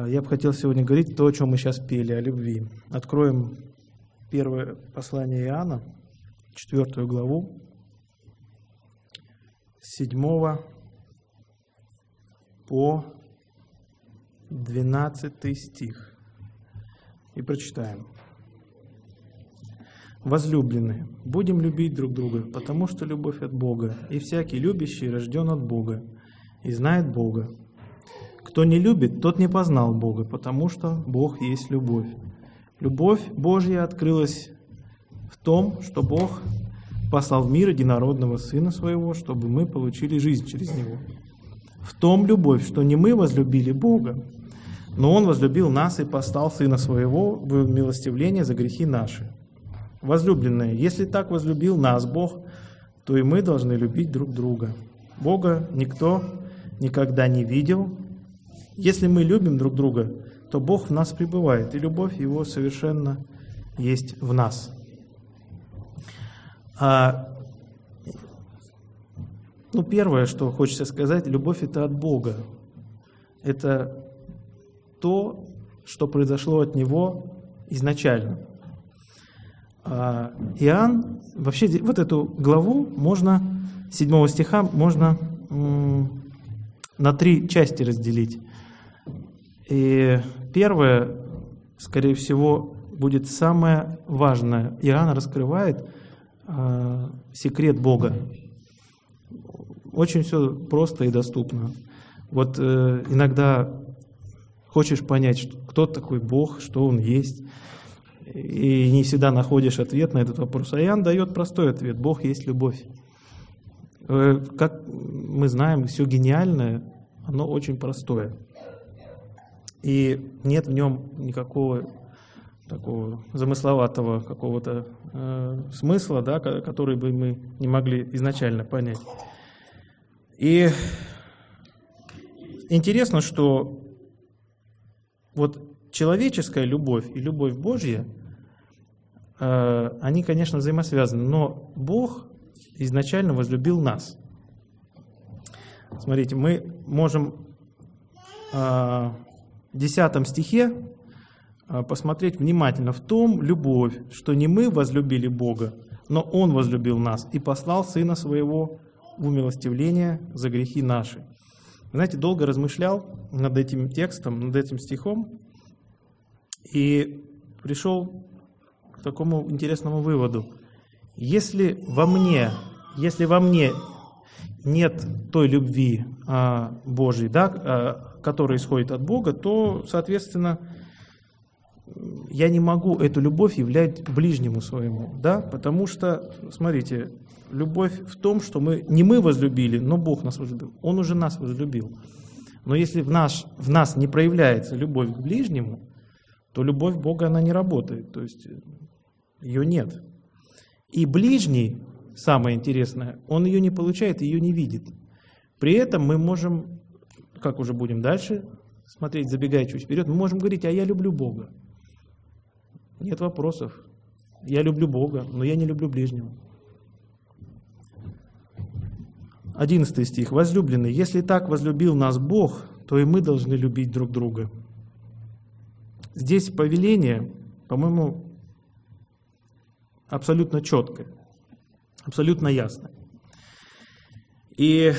Я бы хотел сегодня говорить то, о чем мы сейчас пели, о любви. Откроем первое послание Иоанна, 4 главу, с 7 по 12 стих. И прочитаем. «Возлюбленные, будем любить друг друга, потому что любовь от Бога, и всякий любящий рожден от Бога и знает Бога. Кто не любит, тот не познал Бога, потому что Бог есть любовь. Любовь Божья открылась в том, что Бог послал в мир единородного Сына Своего, чтобы мы получили жизнь через Него. В том любовь, что не мы возлюбили Бога, но Он возлюбил нас и послал Сына Своего в милостивление за грехи наши. Возлюбленные, если так возлюбил нас Бог, то и мы должны любить друг друга. Бога никто никогда не видел. Если мы любим друг друга, то Бог в нас пребывает, и любовь Его совершенно есть в нас». Первое, что хочется сказать, любовь – это от Бога. Это то, что произошло от Него изначально. Иоанн, вообще вот эту главу можно, 7 стиха, можно на 3 части разделить. И первое, скорее всего, будет самое важное. Иоанн раскрывает секрет Бога. Очень все просто и доступно. Вот иногда хочешь понять, кто такой Бог, что Он есть, и не всегда находишь ответ на этот вопрос. А Иоанн дает простой ответ: Бог есть любовь. Как мы знаем, все гениальное, оно очень простое. И нет в нем никакого такого замысловатого какого-то смысла, да, который бы мы не могли изначально понять. И интересно, что вот человеческая любовь и любовь Божья, они, конечно, взаимосвязаны, но Бог изначально возлюбил нас. Смотрите, мы можем в 10 стихе посмотреть внимательно: «В том любовь, что не мы возлюбили Бога, но Он возлюбил нас и послал Сына Своего в умилостивление за грехи наши». Знаете, долго размышлял над этим текстом, над этим стихом, и пришел к такому интересному выводу. Если во мне нет той любви Божьей, да, которая исходит от Бога, то, соответственно, я не могу эту любовь являть ближнему своему, да, потому что, смотрите, любовь в том, что не мы возлюбили, но Бог нас возлюбил. Он уже нас возлюбил. Но если в нас не проявляется любовь к ближнему, то любовь Бога, она не работает, то есть ее нет. И ближний, самое интересное, он ее не получает, ее не видит. При этом мы можем, как уже будем дальше смотреть, забегая чуть вперед, мы можем говорить: а я люблю Бога. Нет вопросов. Я люблю Бога, но я не люблю ближнего. 11 стих. «Возлюбленные, если так возлюбил нас Бог, то и мы должны любить друг друга». Здесь повеление, по-моему, абсолютно четкое, абсолютно ясное. И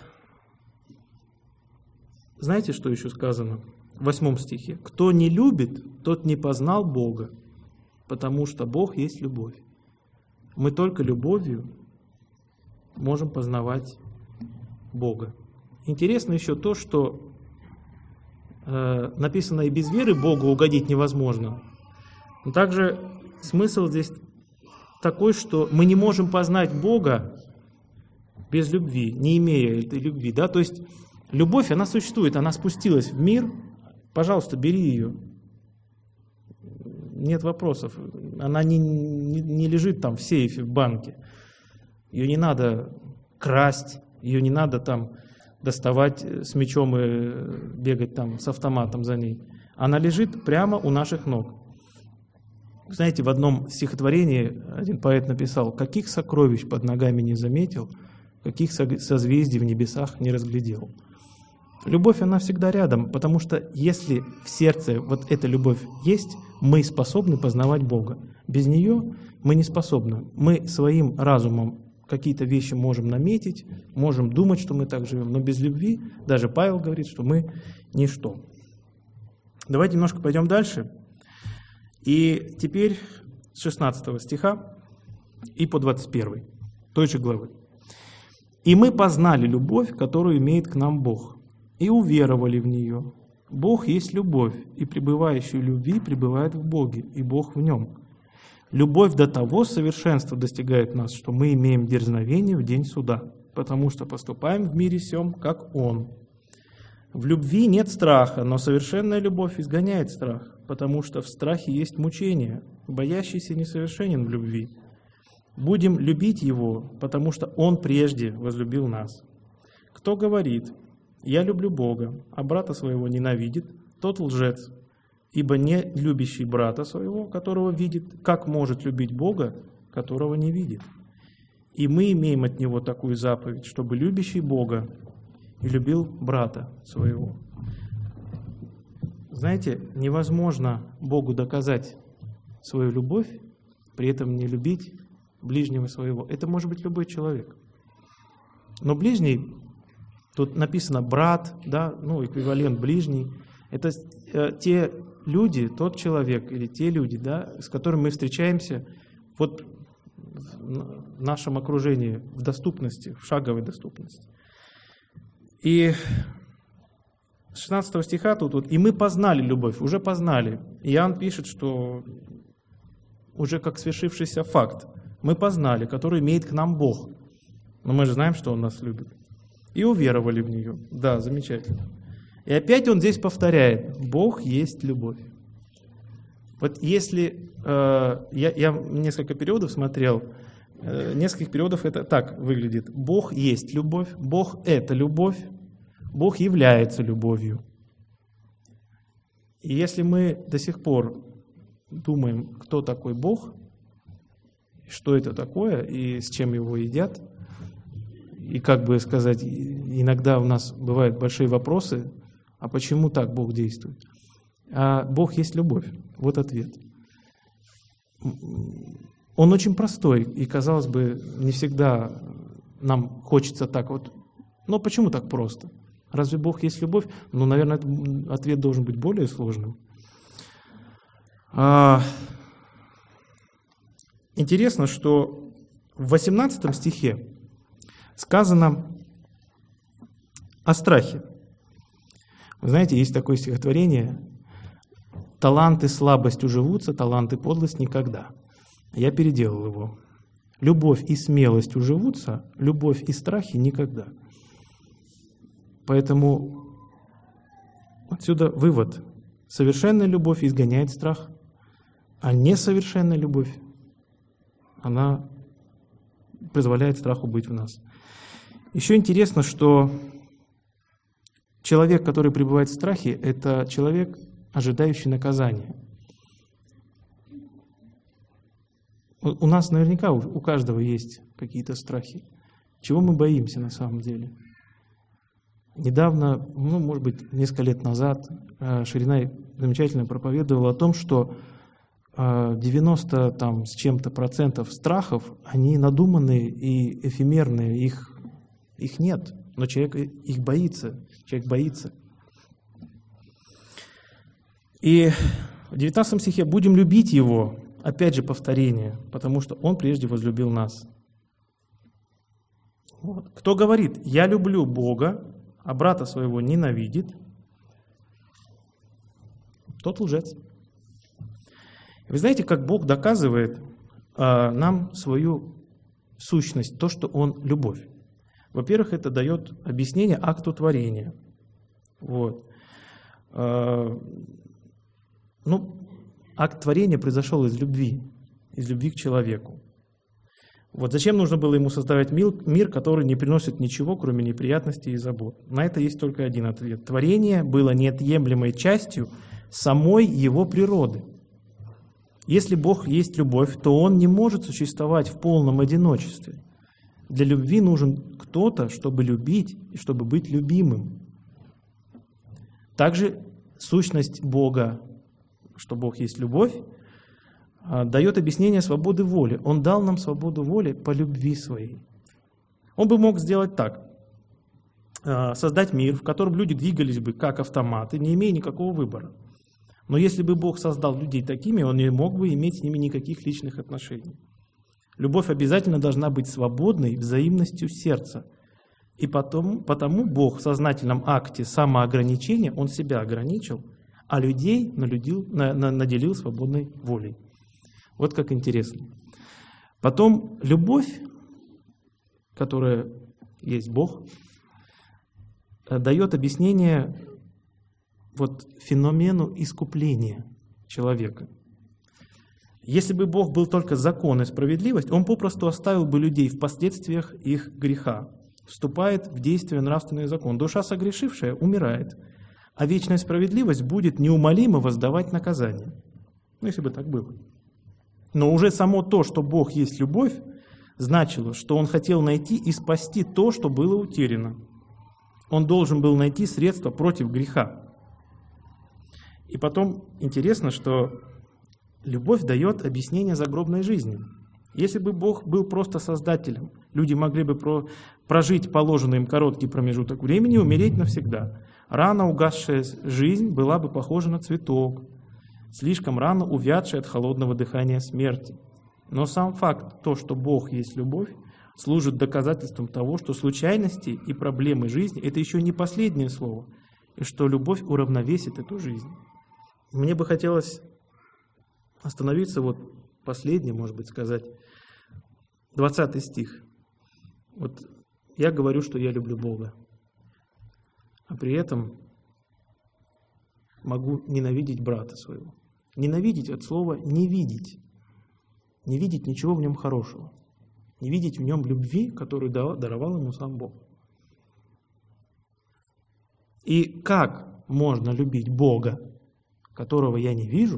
знаете, что еще сказано в 8 стихе? «Кто не любит, тот не познал Бога, потому что Бог есть любовь». Мы только любовью можем познавать Бога. Интересно еще то, что написано: «И без веры Богу угодить невозможно». Но также смысл здесь такой, что мы не можем познать Бога без любви, не имея этой любви. Да? То есть любовь, она существует, она спустилась в мир. Пожалуйста, бери ее. Нет вопросов. Она не лежит там в сейфе, в банке. Ее не надо красть, ее не надо там доставать с мечом и бегать там с автоматом за ней. Она лежит прямо у наших ног. Знаете, в одном стихотворении один поэт написал: «Каких сокровищ под ногами не заметил, каких созвездий в небесах не разглядел». Любовь, она всегда рядом, потому что если в сердце вот эта любовь есть, мы способны познавать Бога. Без нее мы не способны. Мы своим разумом какие-то вещи можем наметить, можем думать, что мы так живем, но без любви, даже Павел говорит, что мы ничто. Давайте немножко пойдем дальше. И теперь с 16 стиха и по 21, той же главы. «И мы познали любовь, которую имеет к нам Бог, и уверовали в нее. Бог есть любовь, и пребывающий в любви пребывает в Боге, и Бог в нем. Любовь до того совершенства достигает нас, что мы имеем дерзновение в день суда, потому что поступаем в мире сем, как Он. В любви нет страха, но совершенная любовь изгоняет страх, потому что в страхе есть мучение, боящийся несовершенен в любви. Будем любить Его, потому что Он прежде возлюбил нас. Кто говорит: «Я люблю Бога», а брата своего ненавидит, тот лжец, ибо не любящий брата своего, которого видит, как может любить Бога, которого не видит? И мы имеем от Него такую заповедь, чтобы любящий Бога и любил брата своего». Знаете, невозможно Богу доказать свою любовь, при этом не любить ближнего своего. Это может быть любой человек. Но ближний, тут написано брат, да, эквивалент ближний, это те люди, тот человек или те люди, да, с которыми мы встречаемся вот в нашем окружении, в доступности, в шаговой доступности. И с 16 стиха тут вот, «И мы познали любовь», уже познали. Иоанн пишет, что уже как свершившийся факт. Мы познали, который имеет к нам Бог. Но мы же знаем, что Он нас любит. И уверовали в нее. Да, замечательно. И опять он здесь повторяет: Бог есть любовь. Вот если я несколько периодов смотрел, нескольких периодов это так выглядит: Бог есть любовь, Бог это любовь, Бог является любовью. И если мы до сих пор думаем, кто такой Бог, что это такое и с чем его едят, и как бы сказать, иногда у нас бывают большие вопросы: а почему так Бог действует? А Бог есть любовь. Вот ответ. Он очень простой, и, казалось бы, не всегда нам хочется так вот. Но почему так просто? Разве Бог есть любовь? Ну, наверное, ответ должен быть более сложным. Интересно, что в 18 стихе сказано о страхе. Вы знаете, есть такое стихотворение: «Таланты слабость уживутся, таланты подлость никогда». Я переделал его. «Любовь и смелость уживутся, любовь и страхи никогда». Поэтому отсюда вывод: совершенная любовь изгоняет страх, а несовершенная любовь, она позволяет страху быть в нас. Еще интересно, что человек, который пребывает в страхе, это человек, ожидающий наказания. У нас наверняка, у каждого есть какие-то страхи. Чего мы боимся на самом деле? Недавно, может быть, несколько лет назад, Ширинай замечательно проповедовал о том, что 90 там, с чем-то процентов страхов, они надуманные и эфемерные, их нет, но человек их боится, человек боится. И в 19 стихе: «Будем любить Его», опять же повторение, потому что Он прежде возлюбил нас. Вот. Кто говорит: «Я люблю Бога», а брата своего ненавидит, тот лжец. Вы знаете, как Бог доказывает нам свою сущность, то, что Он любовь? Во-первых, это дает объяснение акту творения. Вот. Акт творения произошел из любви к человеку. Вот зачем нужно было ему создавать мир, который не приносит ничего, кроме неприятностей и забот? На это есть только один ответ. Творение было неотъемлемой частью самой его природы. Если Бог есть любовь, то Он не может существовать в полном одиночестве. Для любви нужен кто-то, чтобы любить и чтобы быть любимым. Также сущность Бога, что Бог есть любовь, дает объяснение свободы воли. Он дал нам свободу воли по любви своей. Он бы мог сделать так. Создать мир, в котором люди двигались бы как автоматы, не имея никакого выбора. Но если бы Бог создал людей такими, Он не мог бы иметь с ними никаких личных отношений. Любовь обязательно должна быть свободной взаимностью сердца. И потому Бог в сознательном акте самоограничения, Он себя ограничил, а людей наделил свободной волей. Вот как интересно. Потом любовь, которая есть Бог, дает объяснение феномену искупления человека. Если бы Бог был только закон и справедливость, Он попросту оставил бы людей в последствиях их греха. Вступает в действие нравственный закон. Душа согрешившая умирает, а вечная справедливость будет неумолимо воздавать наказание. Если бы так было. Но уже само то, что Бог есть любовь, значило, что Он хотел найти и спасти то, что было утеряно. Он должен был найти средства против греха. И потом интересно, что любовь дает объяснение загробной жизни. Если бы Бог был просто создателем, люди могли бы прожить положенный им короткий промежуток времени и умереть навсегда. Рано угасшая жизнь была бы похожа на цветок, слишком рано увядшая от холодного дыхания смерти. Но сам факт, то, что Бог есть любовь, служит доказательством того, что случайности и проблемы жизни – это еще не последнее слово, и что любовь уравновесит эту жизнь. Мне бы хотелось остановиться, последнее, может быть, сказать, 20 стих. Я говорю, что я люблю Бога, а при этом могу ненавидеть брата своего. Ненавидеть от слова «не видеть». Не видеть ничего в нем хорошего. Не видеть в нем любви, которую даровал ему сам Бог. И как можно любить Бога, которого я не вижу,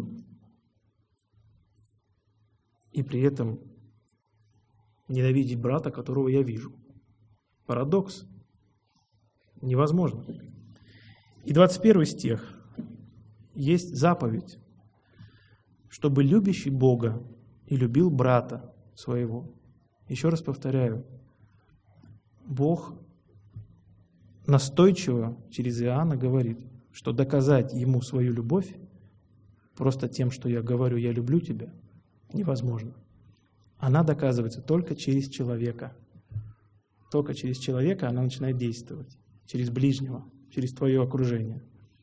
и при этом ненавидеть брата, которого я вижу? Парадокс. Невозможно. И 21 стих. Есть заповедь, чтобы любящий Бога и любил брата своего. Еще раз повторяю, Бог настойчиво через Иоанна говорит, что доказать ему свою любовь просто тем, что я говорю «я люблю тебя», невозможно. Она доказывается только через человека. Только через человека она начинает действовать. Через ближнего, через твое окружение.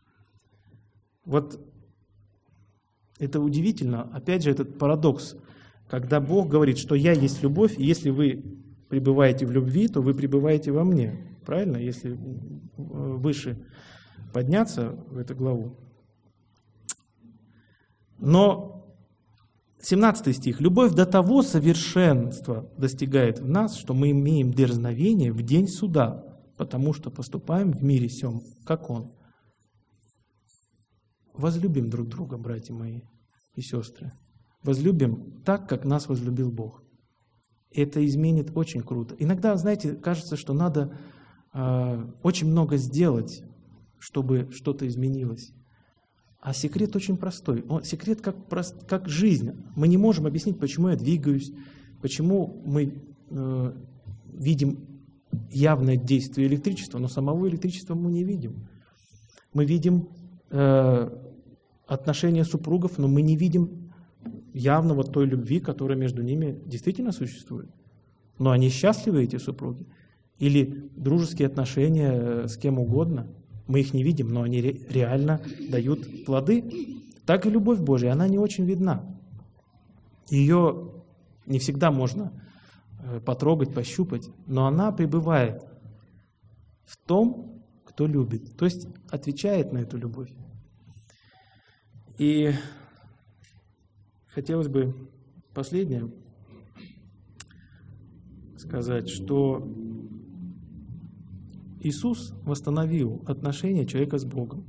Это удивительно. Опять же, этот парадокс. Когда Бог говорит, что «я есть любовь», и если вы пребываете в любви, то вы пребываете во мне. Правильно? Если выше подняться в эту главу. Но 17 стих. «Любовь до того совершенства достигает в нас, что мы имеем дерзновение в день суда, потому что поступаем в мире сем, как Он». Возлюбим друг друга, братья мои и сестры. Возлюбим так, как нас возлюбил Бог. Это изменит очень круто. Иногда, знаете, кажется, что надо очень много сделать, чтобы что-то изменилось. А секрет очень простой. Секрет как жизнь. Мы не можем объяснить, почему я двигаюсь, почему мы видим явное действие электричества, но самого электричества мы не видим. Мы видим отношения супругов, но мы не видим явно той любви, которая между ними действительно существует. Но они счастливы, эти супруги. Или дружеские отношения с кем угодно. Мы их не видим, но они реально дают плоды. Так и любовь Божия, она не очень видна. Ее не всегда можно потрогать, пощупать, но она пребывает в том, кто любит. То есть отвечает на эту любовь. И хотелось бы последнее сказать, что Иисус восстановил отношения человека с Богом.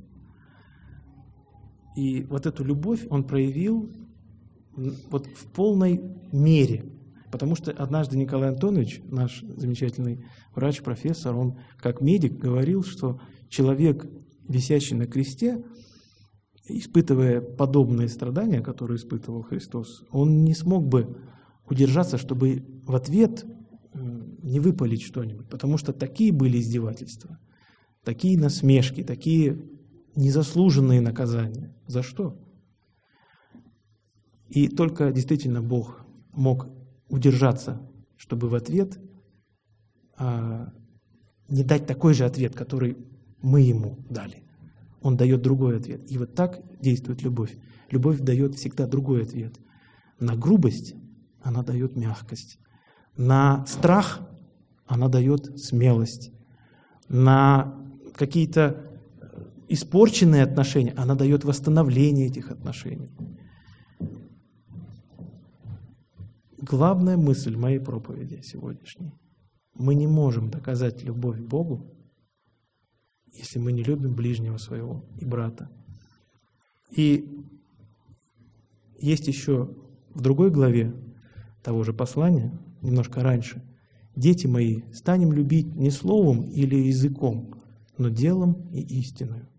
И эту любовь Он проявил в полной мере. Потому что однажды Николай Антонович, наш замечательный врач, профессор, он как медик говорил, что человек висящий на кресте, испытывая подобные страдания, которые испытывал Христос, он не смог бы удержаться, чтобы в ответ не выпалить что-нибудь, потому что такие были издевательства, такие насмешки, такие незаслуженные наказания. За что? И только действительно Бог мог удержаться, чтобы в ответ не дать такой же ответ, который мы ему дали. Он дает другой ответ. И вот так действует любовь. Любовь дает всегда другой ответ. На грубость она дает мягкость. На страх она дает смелость. На какие-то испорченные отношения она дает восстановление этих отношений. Главная мысль моей проповеди сегодняшней. Мы не можем доказать любовь к Богу, если мы не любим ближнего своего и брата. И есть еще в другой главе того же послания, немножко раньше: «Дети мои, станем любить не словом или языком, но делом и истиною».